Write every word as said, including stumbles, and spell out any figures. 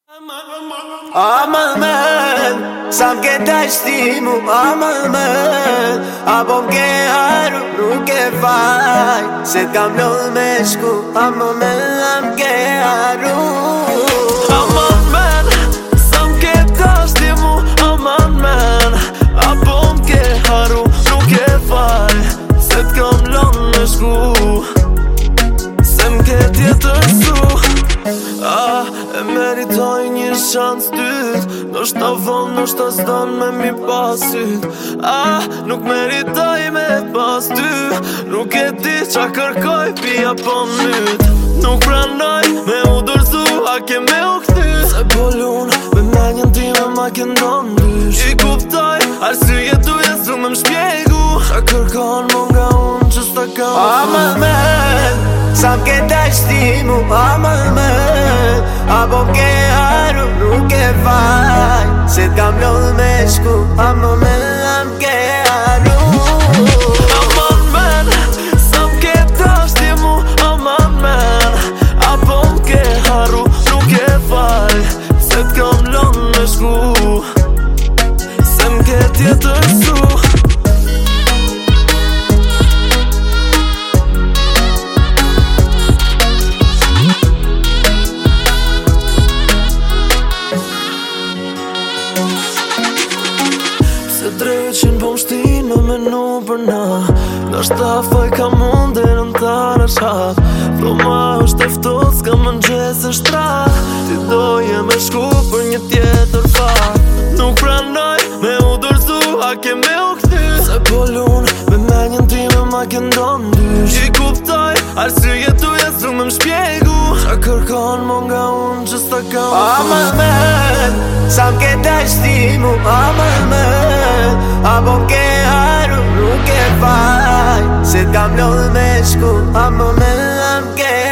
Aman men, sa m'ke dashti mu aman men Apo m'ke haru nuk e faj Se t'kam lodh me shku aman men m'ke haru Aman men, sa m'ke dashti mu aman men Apo m'ke haru nuk e faj Se t'kam lodh me shku Se m'ke tjetër su Ah, e meritoj një shans dyt Nosht ta von, nosht ta s'don me mi pasyt Ah, nuk meritoj me pas ty Nuk e di qa kërkoj pia po myt Nuk pranoj me u dorzu a ke me u kty Se polun me menjën time ma ke ndon dysh I kuptoj, arsye tu jesu me m'shpjegu Qa kërkon mo nga unë që s'ta kam Aman men, sa m'ke dashti mu aman men Apo m'ke haru nuk e faj Se t'kam lodh me shku aman men m'ke haru Aman men, sa m'ke dashti mu aman men Apo m'ke haru nuk e faj Se t'kam lodh me shku Se m'ke tjetër su Se dreqin po m'shtin me menu për na Nështë ta faj ka mundin në tara shak Pro ma është eftot s'ka më n'gjes e shtrak Ti doje me shku për një tjetër pak Nuk pranoj me u dorzu a ke me u kty Se polun me menjën time ma ke ndon dysh I kuptoj arsye tu jesu me m'shpjegu Qa kërkon mo nga unë që s'ta kam Aman men, sa m'ke dashti mu aman men Apo m'ke haru nuk e faj Se t'kam lodh me shku aman men m'ke